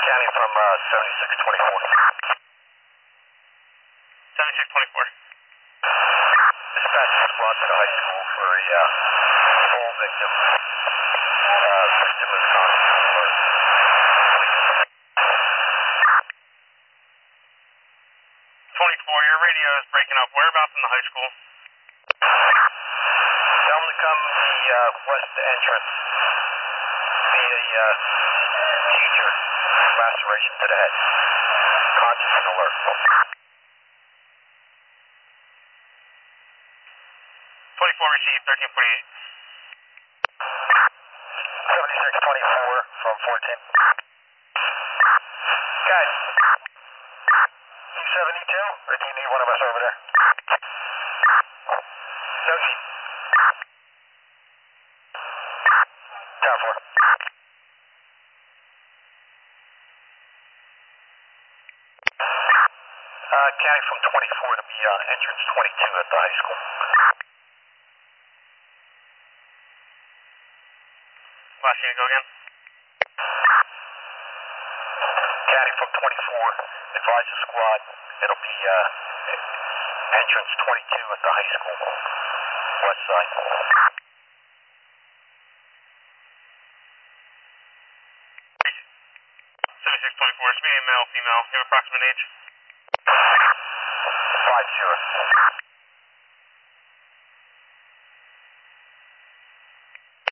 County from 7624. 7624. Dispatch squad to the high school for a fall victim. Victim is alert. 24, your radio is breaking up. Whereabouts in the high school? Tell them to come the west entrance. See a teacher, laceration to the head. Conscious and alert. 24 received, 1348. 7624 from 14. Guys, you 72, or do you need one of us over there? Yoshi. Tower 4. County from 24 to be entrance 22 at the high school. Last unit, go again. County from 24, advise the squad. It'll be entrance 22 at the high school, west side. 7624, it's me, male, female. You have approximate age? 50.